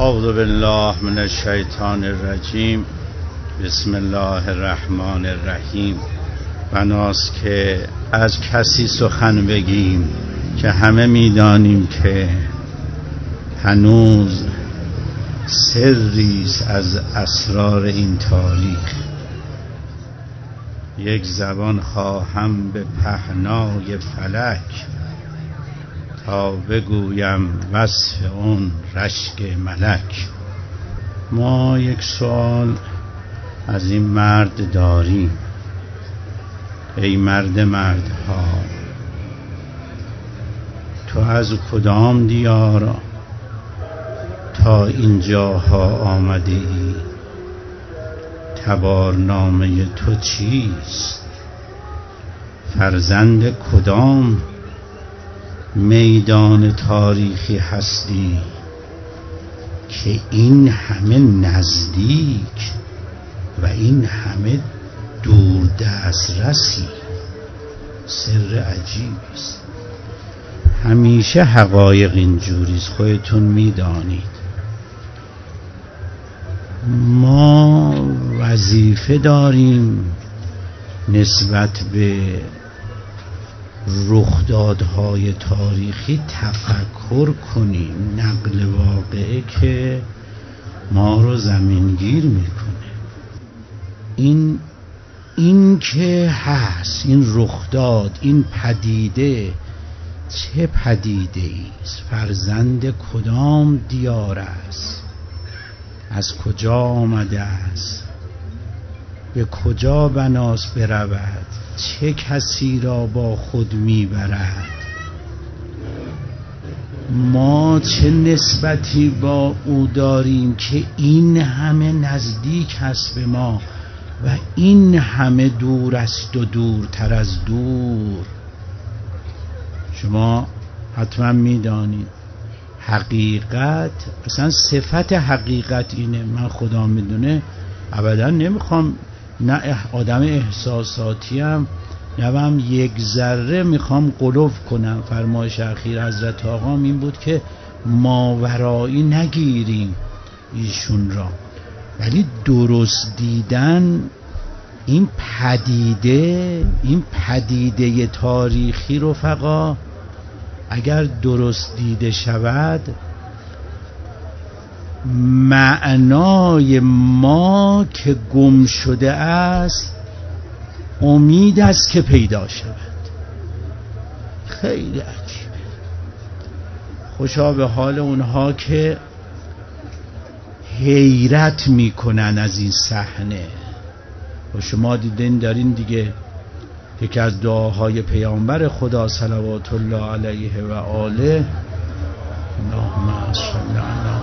اعوذ بالله من الشیطان الرجیم. بسم الله الرحمن الرحیم. بناست که از کسی سخن بگیم که همه میدانیم که هنوز سریست از اسرار این تاریخ. یک زبان خواهم به پهنای فلک، تا بگویم وصف اون رشک ملک. ما یک سوال از این مرد داریم: ای مرد مردها، تو از کدام دیار تا اینجاها آمده ای؟ تبارنامه تو چیست؟ فرزند کدام میدان تاریخی هستی که این همه نزدیک و این همه دور دسترسی؟ سر عجیبی است. همیشه حقایق اینجوریست، خودتون میدانید. ما وظیفه داریم نسبت به رخدادهای تاریخی تفکر کنیم. نقل واقعه که ما رو زمینگیر میکنه. این که هست، این رخداد، این پدیده چه پدیده ایست؟ فرزند کدام دیار است؟ از کجا آمده است؟ به کجا بناس برود؟ چه کسی را با خود میبرد؟ ما چه نسبتی با او داریم که این همه نزدیک هست به ما و این همه دور است و دورتر از دور؟ شما حتما میدانید حقیقت، اصلا صفت حقیقت اینه. من خدا میدونه ابدا نمیخوام، نه آدم احساساتی هم، نه هم یک ذره میخوام غلو کنم. فرمایش اخیر حضرت آقام این بود که ماورایی نگیریم ایشون را، ولی درست دیدن این پدیده تاریخی رفقا اگر درست دیده شود، معنای ما که گم شده است امید است که پیدا شود. خیلی عجیبه. خوشا به حال اونها که حیرت میکنن از این صحنه. و شما دیدین دارین دیگه، یکی از دعاهای پیامبر خدا صلوات الله علیه و آله، اللهم صل علی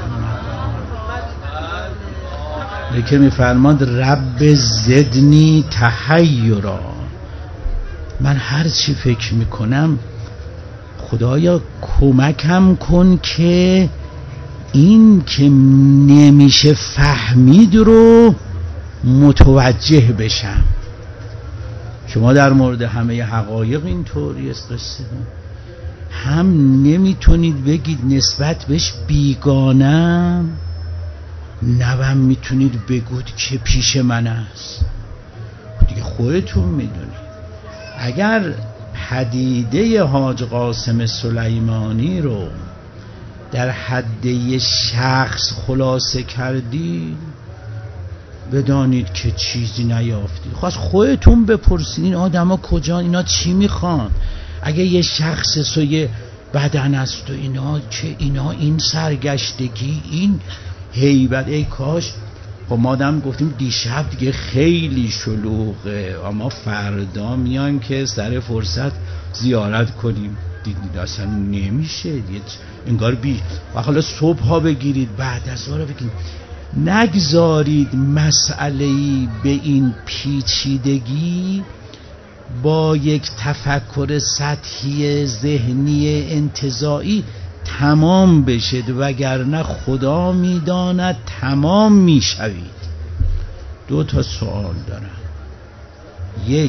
محمد، که میفرماد رب زدنی تحیرا. من هر چی فکر میکنم خدایا کمکم کن که این که نمیشه فهمید رو متوجه بشم. شما در مورد همه حقایق اینطوری است. قصه هم نمیتونید بگید نسبت بهش بیگانم، نوام میتونید بگید که پیش من است. دیگه خودتون میدونید. اگر پدیده حاج قاسم سلیمانی رو در حد شخص خلاصه کردید، بدانید که چیزی نیافتید. خواست خودتون بپرسید این آدم ها کجا، اینا چی میخوان؟ اگه یه شخص و یه بدن است و اینا، که اینا این سرگشتگی، این هیبت، ای کاش. خب ما دم گفتیم دیشب دیگه خیلی شلوغه، اما فردا میایم که سر فرصت زیارت کنیم. دیدید اصلا نمیشه، انگار و حالا صبح ها بگیرید، بعد از ظهر بگیرید. نگذارید مسئله‌ای به این پیچیدگی با یک تفکر سطحی ذهنی انتزاعی تمام بشد، وگرنه خدا میداند تمام میشوید. 2 سوال دارم. 1،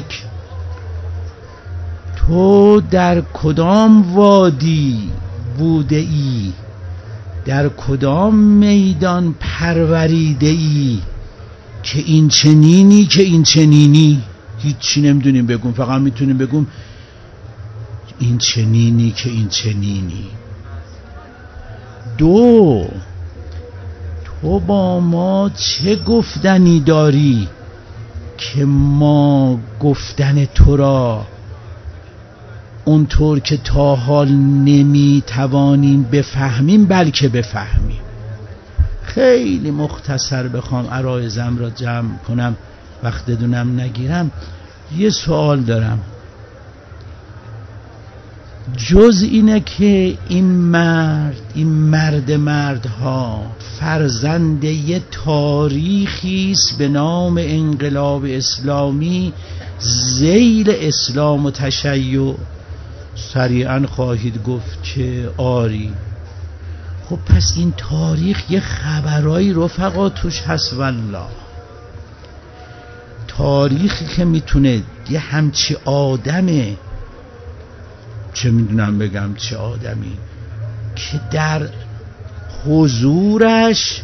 تو در کدام وادی بوده ای در کدام میدان پروریده ای که این چنینی که این چنینی؟ هیچی نمیدونیم بگم، فقط میتونیم بگم این چنینی که این چنینی. دو، تو با ما چه گفتنی داری که ما گفتن تو را اونطور که تا حال نمیتوانیم بفهمیم بلکه بفهمیم. خیلی مختصر بخوام عرایزم را جمع کنم، وقت دونم نگیرم، یه سوال دارم. جز اینه که این مردها فرزند یه تاریخی است به نام انقلاب اسلامی، ذیل اسلام و تشیع، سریعا خواهید گفت که آری. خب پس این تاریخ یه خبرایی رفقا توش هست. والله تاریخی که میتونه یه همچی آدمه، چه میدونم بگم چه آدمی، که در حضورش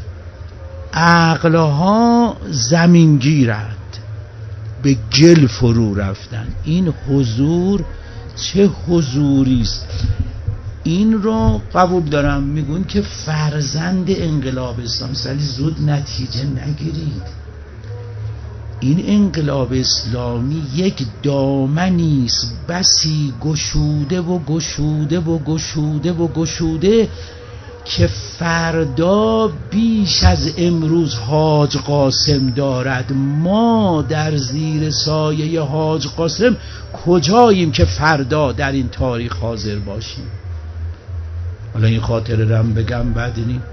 عقلها زمین گیرند، به گل فرو رفتن. این حضور چه حضوریست؟ این رو قبول دارم، میگون که فرزند انقلاب اسلامی، ولی زود نتیجه نگیرید. این انقلاب اسلامی یک دامنیست بسی گشوده و گشوده و گشوده و گشوده که فردا بیش از امروز حاج قاسم دارد. ما در زیر سایه حاج قاسم کجاییم که فردا در این تاریخ حاضر باشیم؟ حالا این خاطره رم بگم بعد اینی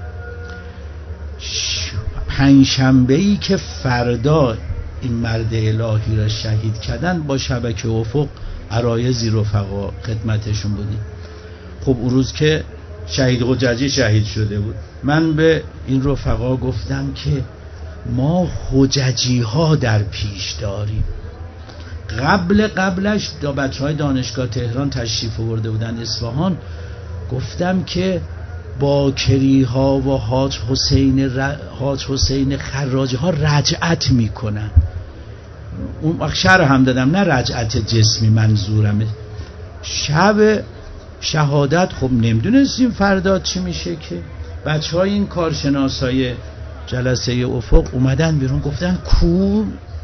پنجشنبه‌ای که فردا این مرد الهی را شهید کردن، با شبکه افق عرایضی رفقا خدمتشون بودیم. خب اون روز که شهید حججی شهید شده بود، من به این رفقا گفتم که ما حججی ها در پیش داریم. قبلش دا بچه های دانشگاه تهران تشریف آورده بودن اصفهان، گفتم که باکری ها و حاج حسین خراجی ها رجعت میکنن. اون وقت شرح هم دادم، نه رجعت جسمی منظورمه، شب شهادت. خب نمیدونستیم فردا چی میشه که بچه های این کارشناسای جلسه افق اومدن بیرون، گفتن کو؟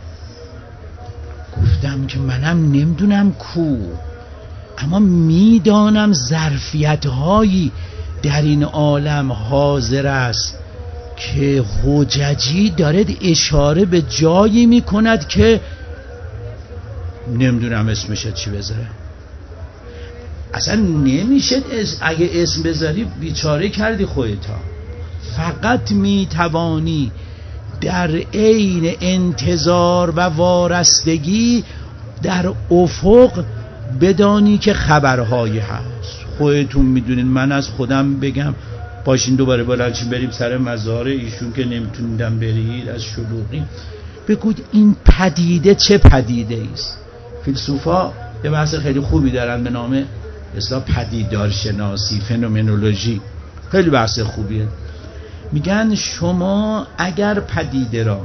گفتم که منم نمیدونم کو، اما میدانم ظرفیت هایی در این عالم حاضر است که حججی داره اشاره به جایی میکند که نمیدونم اسمش چی بذاره. اصلا نمیشه اگه اسم بذاری بیچاره کردی خودتا. فقط میتوانی در عین انتظار و وارستگی در افق بدانی که خبرهایی هست. خودتون میدونین، من از خودم بگم باشین دوباره بلنشین بریم سر مزار ایشون که نمیتونیدم برید از شلوغی، بگوید این پدیده چه پدیده است. فیلسوفا یه بحث خیلی خوبی دارن به نام اصلا پدیدارشناسی، فنومنولوژی، خیلی بحث خوبیه. میگن شما اگر پدیده را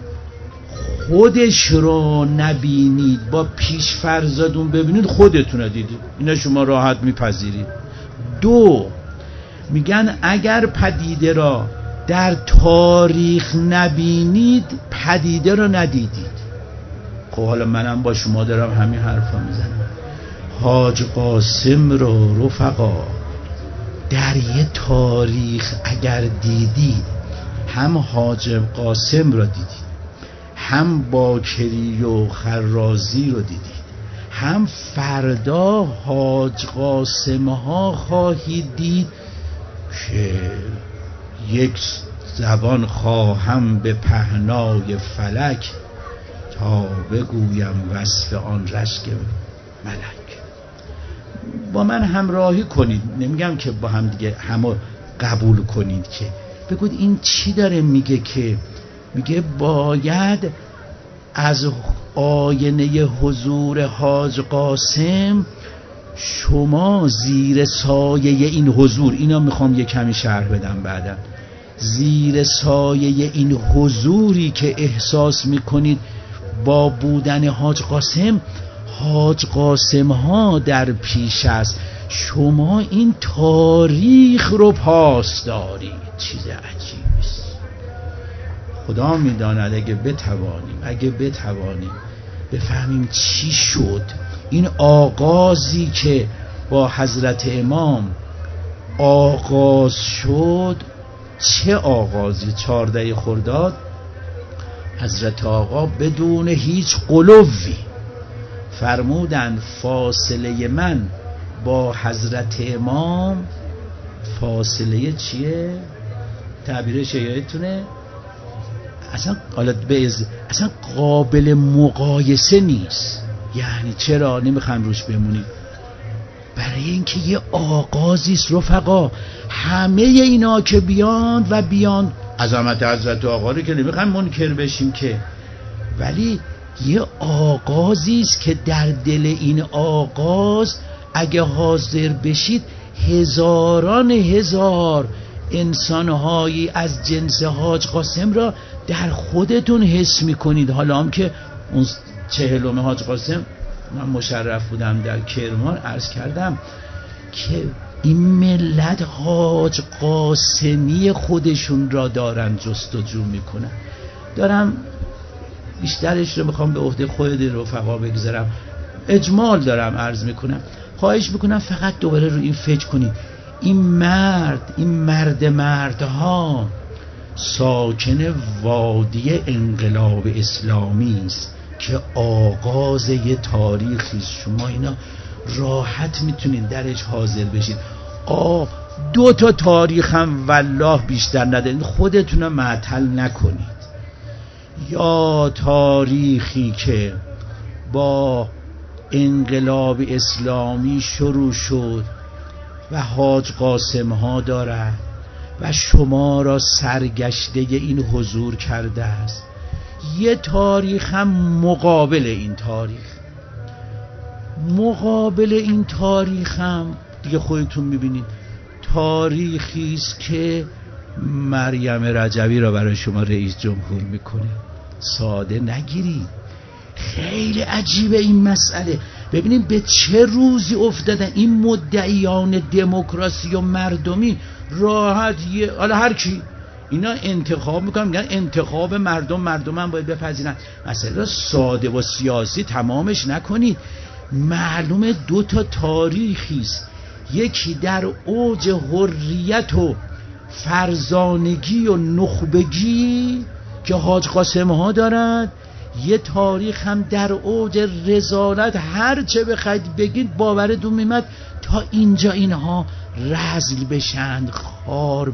خودش رو نبینید، با پیش فرضاتون ببینید، خودتون رو دیدید، اینا شما راحت میپذیرید. دو، میگن اگر پدیده را در تاریخ نبینید، پدیده را ندیدید. خب حالا منم با شما دارم همین حرفا میزنم. حاج قاسم رو رفقا در یه تاریخ اگر دیدید، هم حاج قاسم رو دیدید، هم باکری و خرازی رو دیدید، هم فردا حاج قاسم ها خواهید دید که یک زبان خواهم به پهنای فلک تا بگویم وصف آن رشک ملک. با من همراهی کنید، نمیگم که با هم دیگه همو قبول کنید، که بگوید این چی داره میگه، که میگه باید از آینه حضور حاج قاسم شما زیر سایه این حضور، اینا میخوام یه کمی شرح بدم بعدم، زیر سایه این حضوری که احساس میکنید با بودن حاج قاسم، حاج قاسم ها در پیش است، شما این تاریخ رو پاس دارید. چیز عجیبی است. خدا میداند اگه بتوانیم بفهمیم چی شد، این آغازی که با حضرت امام آغاز شد، چه آغازی. 14 خرداد حضرت آقا بدون هیچ غلوی فرمودن فاصله من با حضرت امام فاصله چیه؟ تعبیرش یادتونه؟ اصلا قابل مقایسه نیست. یعنی چرا نمیخوام روش بمونید؟ برای اینکه یه آغازی است رفقا. همه اینا که بیان عظمت حضرت آقا رو که نمیخوام منکر بشیم که، ولی یه آغازی است که در دل این آغاز اگه حاضر بشید هزاران هزار انسانهایی از جنس حاج قاسم را در خودتون حس میکنید. حالا هم که اون 40 حاج قاسم من مشرف بودم در کرمان، عرض کردم که این ملت حاج قاسمی خودشون را دارن جستجو میکنن. دارم بیشترش رو بخوام به عهده خود رفقا بگذارم، اجمال دارم عرض میکنم. خواهش میکنم فقط دوباره رو این فکر کنید. این مردها ساکن وادی انقلاب اسلامی است که آغاز یه تاریخی است. شما اینا راحت میتونید درش حاضر بشید. 2 تاریخ هم والله بیشتر ندارید، خودتون رو معطل نکنید. یا تاریخی که با انقلاب اسلامی شروع شد و حاج قاسم ها دارد و شما را سرگشته این حضور کرده است. یه تاریخ هم مقابل این تاریخ هم دیگه خودتون میبینید، تاریخی است که مریم رجبی را برای شما رئیس جمهور میکنه. ساده نگیرید. خیلی عجیبه این مسئله. ببینید به چه روزی افتادن این مدعیان دموکراسی و مردمی. راحت حالا هر کی اینا انتخاب میکنن، میگن انتخاب مردم هم باید بپذیرن. مثلا ساده و سیاسی تمامش نکنید. معلومه 2 تاریخی است، یکی در اوج حریت و فرزانگی و نخبگی که حاج قاسم ها دارند، یه تاریخ هم در اوج رذالت. هر چه بخواید بگید باورتون میاد تا اینجا اینها رذل بشن، خار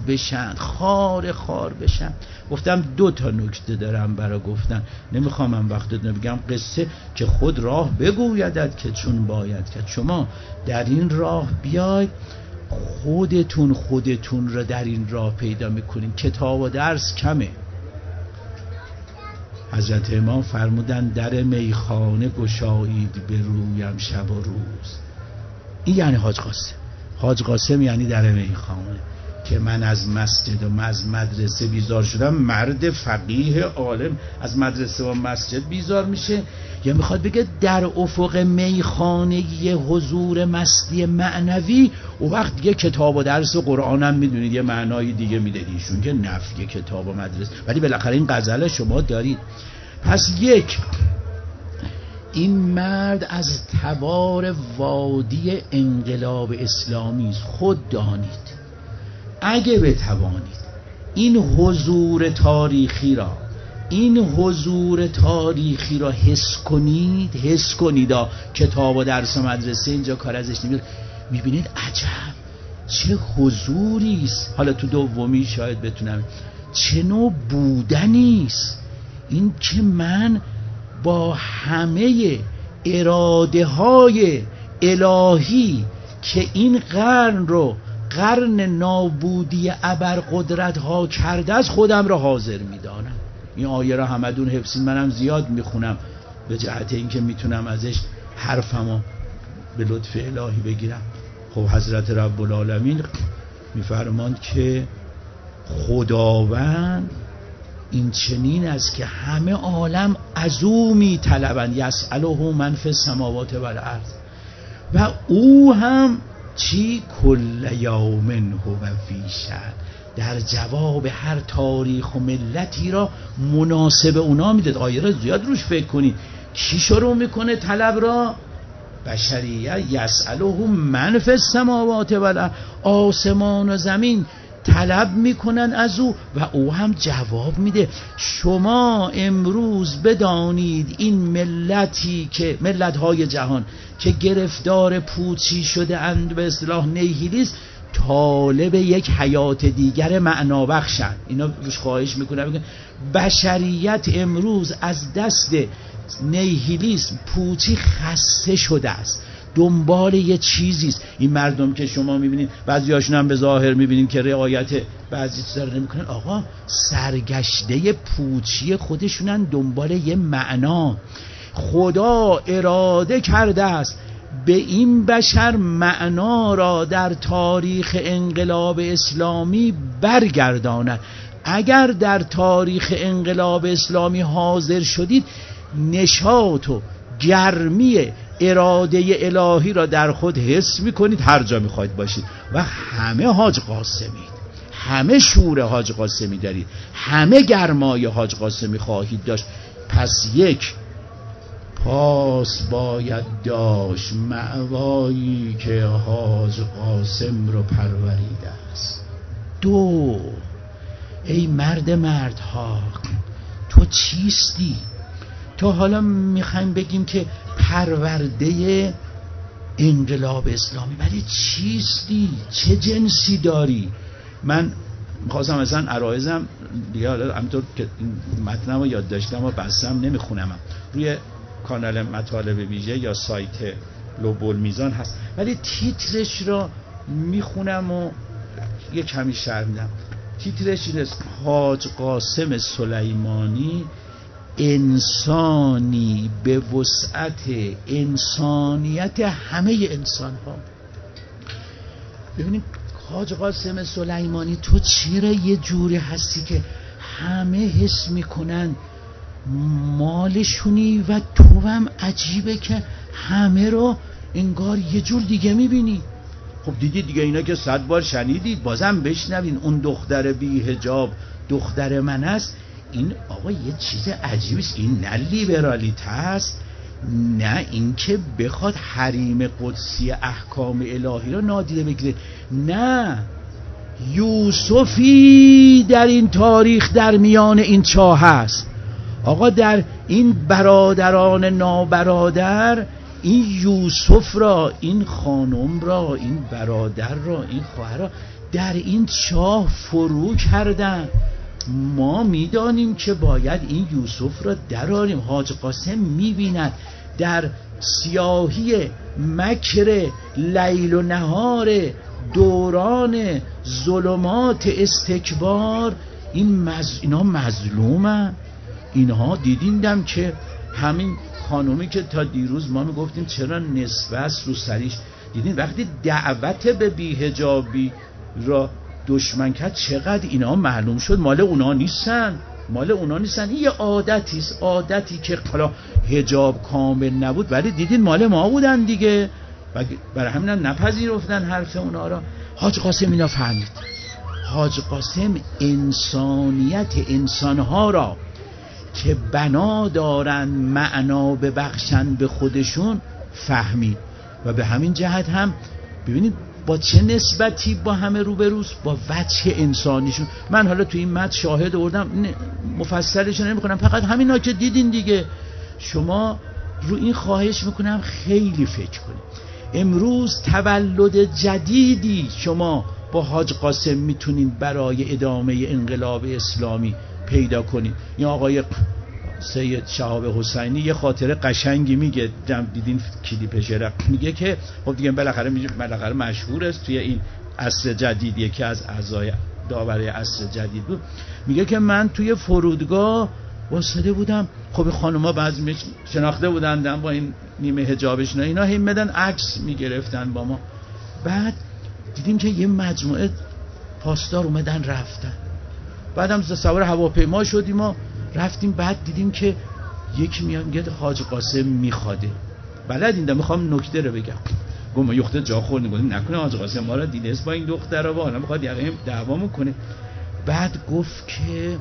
بشن. گفتم 2 نکته دارم برای گفتن، نمیخوام من وقتت نبگم قصه که خود راه بگویدد که چون باید که شما در این راه بیاید خودتون را در این راه پیدا میکنین. کتاب و درس کمه. حضرت امام فرمودن در میخانه گشایید به رویم شب و روز. این یعنی حاج قاسم یعنی در میخانه که من از مسجد و از مدرسه بیزار شدم. مرد فقیه عالم از مدرسه و مسجد بیزار میشه، یا میخواد بگه در افق میخانه یه حضور مستی معنوی. و وقت دیگه کتاب و درس و قرآن هم میدونید یه معنای دیگه میده ایشون که نفی کتاب و مدرسه، ولی بالاخره این غزل شما دارید. پس این مرد از تبار وادی انقلاب اسلامی است. خود دانید اگه بتوانید این حضور تاریخی را حس کنید. کتاب و درس و مدرسه اینجا کار ازش نمیاد. میبینید عجب چه حضوری است. حالا تو دومی شاید بتونم چه نوع بودنی است این که من با همه اراده های الهی که این قرن رو قرن نابودی ابرقدرت ها کرده از خودم را حاضر میدانم. این آیه را همدون حفظین، منم زیاد میخونم به جهت اینکه میتونم ازش حرفمو به لطف الهی بگیرم. خب حضرت رب العالمین میفرماند که خداوند این چنین است که همه عالم از او میطلبند، یسأله من فی السماوات و الارض، و او هم چی؟ کل یوم هو فی شأن، در جواب هر تاریخ و ملتی را مناسب اونا میده. آیه را زیاد روش فکر کنید. کی شروع میکنه طلب را؟ بشریت. یسأله من فی السماوات و الارض، آسمان و زمین طلب میکنن از او و او هم جواب میده. شما امروز بدانید این ملتی که ملت‌های جهان که گرفتار پوچی شده اند، به اصطلاح نیهیلیست، طالب یک حیات دیگر معنابخشند. اینا روش خواهش میکنن. بشریت امروز از دست نیهیلیسم، پوچی خسته شده است، دنبال یه چیزیست. این مردم که شما میبینید بعضیاشون هم به ظاهر میبینید که رعایت بعضی چیزا رو نمیکنن، آقا سرگشته پوچی خودشونن، دنبال یه معنا. خدا اراده کرده است به این بشر معنا را در تاریخ انقلاب اسلامی برگرداند. اگر در تاریخ انقلاب اسلامی حاضر شدید، نشاط و گرمی اراده الهی را در خود حس میکنید، هر جا میخواید باشید، و همه حاج قاسمید، همه شور حاج قاسمی دارید، همه گرمای حاج قاسمی خواهید داشت. پس یک، پاس باید داشت مأوایی که حاج قاسم رو پروریده است. دو، ای مرد مردها، تو چیستی؟ تو حالا میخوایم بگیم که پرورده انقلاب اسلامی، ولی چیستی؟ چه جنسی داری؟ من میخواستم مثلا عرایزم دیگه، حالا همینطور که متنم رو یاد داشتم و بستم نمیخونم، روی کانال مطالب ویژه یا سایت لوبالمیزان هست، ولی تیترش را میخونم و یه کمی شرح میدم. تیترش این است: حاج قاسم سلیمانی، انسانی به وسعت انسانیت همه انسان ها. ببینید حاج قاسم سلیمانی، تو چرا یه جوری هستی که همه حس میکنن مالشونی و تو هم عجیبه که همه رو انگار یه جور دیگه میبینی. خب دیدید دیگه، اینا که 100 بار شنیدید، بازم بشنوین. اون دختر بی حجاب دختر من است. این آقا یه چیز عجیبیست. این نه لیبرالیته است، نه اینکه بخواد حریم قدسی احکام الهی را نادیده بگیره. نه، یوسفی در این تاریخ در میان این چاه هست. آقا در این برادران نابرادر، این یوسف را، این خانم را، این برادر را، این خواهر را در این چاه فرو کردن. ما میدانیم که باید این یوسف را دراریم. حاج قاسم میبیند در سیاهی مکر لیل و نهار دوران ظلمات استکبار، اینا مظلومن. اینها دیدیندم که همین خانومی که تا دیروز ما میگفتیم چرا نصفه است رو سریش، دیدین وقتی دعوت به بی‌حجابی را دشمن کرد چقدر اینا معلوم شد مال اونا نیستن. این یه عادتیست، عادتی که حالا حجاب کامل نبود ولی دیدین مال ما بودن دیگه، برای همین هم نپذیرفتن حرف اونا را. حاج قاسم اینا فهمید. حاج قاسم انسانیت انسانها را که بنا دارن معنا ببخشن به خودشون فهمید، و به همین جهت هم ببینید با چه نسبتی با همه روبروست، با وجه انسانیشون. من حالا تو این متن شاهد آوردم، مفصلش نمی‌کنم، فقط همینا که دیدین دیگه. شما رو این خواهش میکنم خیلی فکر کنید. امروز تولد جدیدی شما با حاج قاسم میتونین برای ادامه انقلاب اسلامی پیدا کنید. این آقای سید شهاب حسینی یه خاطره قشنگی میگه، دیدین کلیپش را، میگه که خب دیگه بالاخره مشهور است توی این عصر جدید، یکی از اعضای داوره عصر جدید بود. میگه که من توی فرودگاه واسطه بودم. خب خانوما بعضی شناخته بودن با این نیمه حجابش نه، اینا هم بدن عکس میگرفتن با ما. بعد دیدیم که یه مجموعه پاسدار اومدن رفتن. بعدم سوار هواپیما شدیم و رفتیم. بعد دیدیم که یکی میاد میگه حاج قاسم میخواده. بلدین میخوام نکته رو بگم. گفتم یخته جا خورد، گفتم نکنه حاج قاسم ما را دیده است با این دخترا و حالا میخواد یقه دعوا کنه. بعد گفت که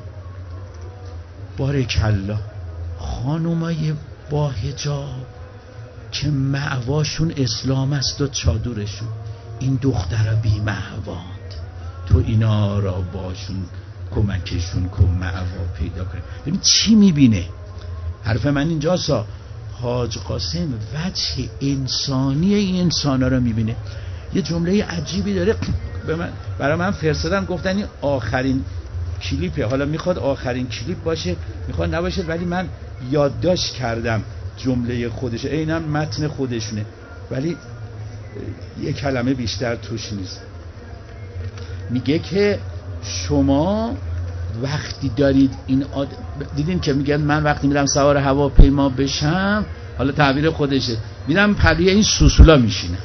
بارکالله خانومای با حجاب که مأواشون اسلام است و چادرشون، این دخترها بی مأواند، تو اینا را باشون کمکشون کن مأوا پیدا کنه. ببین چی میبینه. حرف من اینجاست، حاج قاسم وجه انسانی این انسانا رو میبینه. یه جمله عجیبی داره برای من فرستادن، گفتن این آخرین کلیپه، حالا میخواد آخرین کلیپ باشه میخواد نباشه، ولی من یادداشت کردم جمله خودشه، اینم متن خودشونه ولی یه کلمه بیشتر توش نیست. میگه که شما وقتی دارید این دیدین که میگن من وقتی میرم سوار هواپیما بشم، حالا تعبیر خودشه، میرم پلوی این سوسولا میشینم.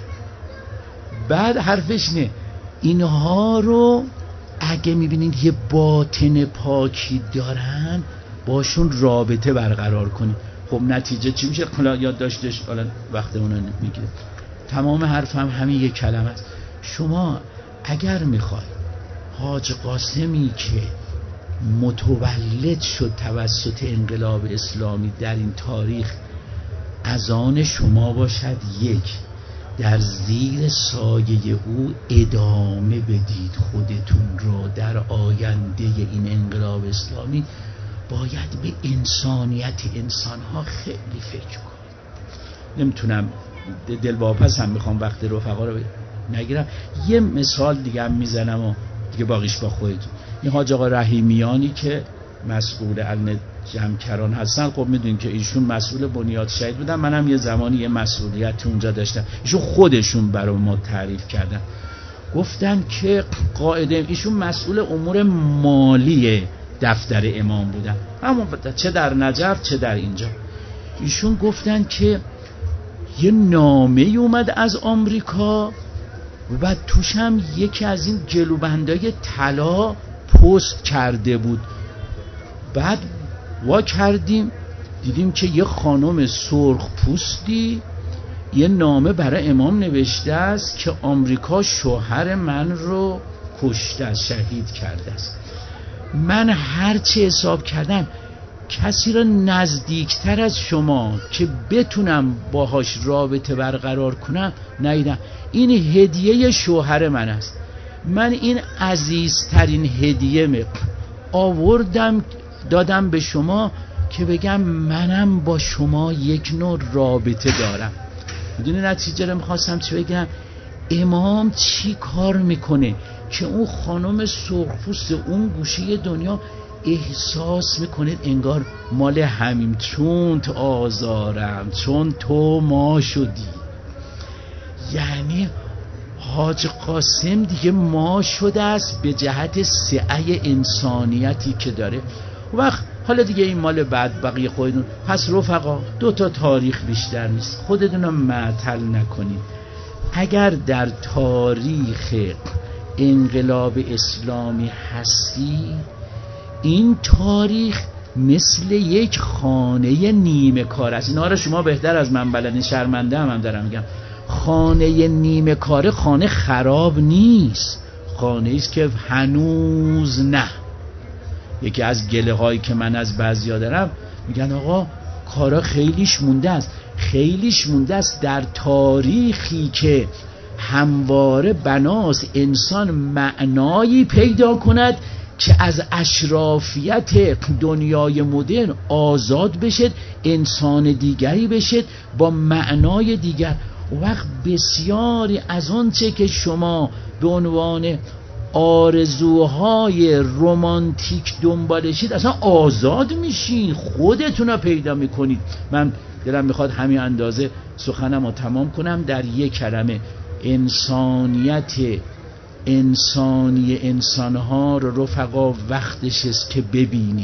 بعد حرفش نه، اینها رو اگه میبینید یه باطن پاکی دارن باشون رابطه برقرار کنید. خب نتیجه چی میشه؟ حالا یادداشتش حالا وقت اونو میگیره. تمام حرفم همین یک کلمه است. شما اگر میخوای حاج قاسمی که متولد شد توسط انقلاب اسلامی در این تاریخ از آن شما باشد، یک، در زیر سایه او ادامه بدید خودتون رو در آینده این انقلاب اسلامی، باید به انسانیت انسانها خیلی فکر کنید. نمیتونم دلواپس هم میخوام وقت رفقا رو نگیرم. یه مثال دیگه هم میزنم و دیگه باقیش با خودتون. این حاج آقا رحیمیانی که مسئول علم جمکران هستن، خب میدونین که ایشون مسئول بنیاد شهید بودن، منم یه زمانی یه مسئولیت اونجا داشتم. ایشون خودشون برای ما تعریف کردن، گفتن که قاعده ایشون مسئول امور مالی دفتر امام بودن، همون چه در نجف چه در اینجا. ایشون گفتن که یه نامه اومد از آمریکا و توش هم یکی از این گلوبندای طلا پست کرده بود. بعد وا کردیم دیدیم که یه خانم سرخ پوستی یه نامه برای امام نوشته است که آمریکا شوهر من رو کشته است، شهید کرده است. من هرچه حساب کردم کسی را نزدیکتر از شما که بتونم باهاش رابطه برقرار کنم ندیدم. این هدیه شوهر من است. من این عزیزترین هدیه آوردم دادم به شما که بگم منم با شما یک نوع رابطه دارم. میدونی نتیجه رو میخواستم چی بگم؟ امام چی کار میکنه که اون خانم سرخپوست اون گوشه دنیا احساس میکنه انگار مال همین، چون تو آزارم، چون تو ما شدی. یعنی حاج قاسم دیگه ما شده است به جهت سعی انسانیتی که داره. وقت حالا دیگه این مال بعد بقیه خودتون. پس رفقا 2 تاریخ بیشتر نیست، خودتون رو معطل نکنید. اگر در تاریخ انقلاب اسلامی هستی، این تاریخ مثل یک خانه نیمه کار است. اینا رو شما بهتر از من بلدین، شرمنده هم دارم میگم. خانه نیمه کاره خانه خراب نیست، خانه ایست که هنوز نه. یکی از گله هایی که من از بعضیا دارم میگن آقا کارا خیلیش مونده است. خیلیش مونده است در تاریخی که همواره بناست انسان معنایی پیدا کند که از اشرافیت دنیای مدرن آزاد بشد، انسان دیگری بشد با معنای دیگر. وقت بسیاری از اون چه که شما به عنوان آرزوهای رمانتیک دنبالشید اصلا آزاد میشین، خودتون رو پیدا میکنید. من دلم میخواد همین اندازه سخنم رو تمام کنم در یک کلمه: انسانیت انسانی انسانها رو رفقا وقتش است که ببینید.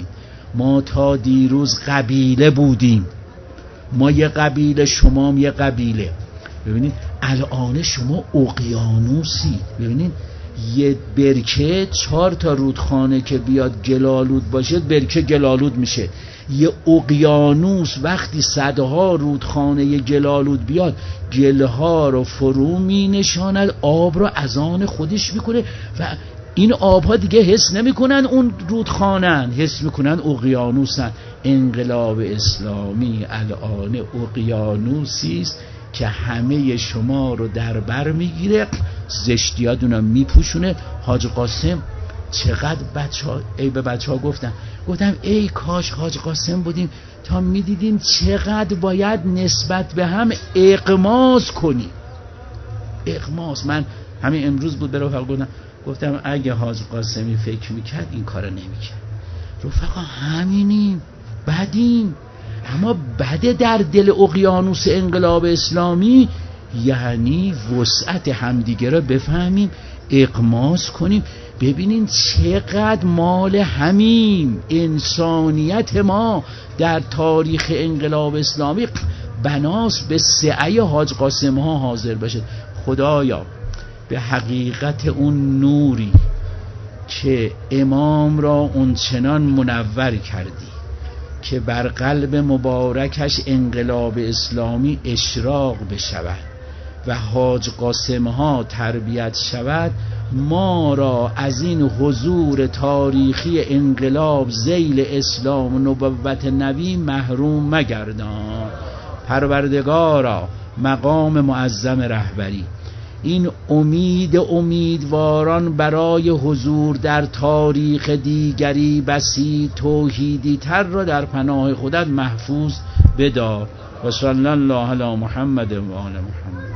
ما تا دیروز قبیله بودیم، ما یه قبیله، شما هم یه قبیله. ببینید الان شما اقیانوسی. ببینید یه برکه 4 تا رودخانه که بیاد گلالود باشه برکه گلالود میشه. یه اقیانوس وقتی صدها رودخانه گلالود بیاد گلها رو فرو می نشاند، آب رو از آن خودش میکنه و این آبها دیگه حس نمیکنن اون رودخانن، حس میکنن اقیانوسن. انقلاب اسلامی الان اقیانوسی است که همه شما رو در بر میگیره، زشتیاتون میپوشونه. حاج قاسم چقدر به بچه ها گفتم ای کاش حاج قاسم بودیم تا میدیدیم چقدر باید نسبت به هم اغماس کنیم. اغماس. من همین امروز بود به رفقا گفتم اگه حاج قاسمی فکر میکرد این کارو نمیکرد. رفقا همینیم، بدیم، اما بده در دل اقیانوس انقلاب اسلامی. یعنی وسعت همدیگه رو بفهمیم، اغماس کنیم. ببینین چقدر مال همیم. انسانیت ما در تاریخ انقلاب اسلامی بناس به سعی حاج قاسم ها حاضر بشه. خدایا به حقیقت اون نوری که امام را اون چنان منور کردی که بر قلب مبارکش انقلاب اسلامی اشراق بشود و حاج قاسم ها تربیت شود، ما را از این حضور تاریخی انقلاب ذیل اسلام و نبوت نبی محروم مگردان. پروردگارا مقام معظم رهبری این امیدواران برای حضور در تاریخ دیگری بسی توحیدی تر را در پناه خودت محفوظ بدار. و صلی الله علی محمد و آل محمد.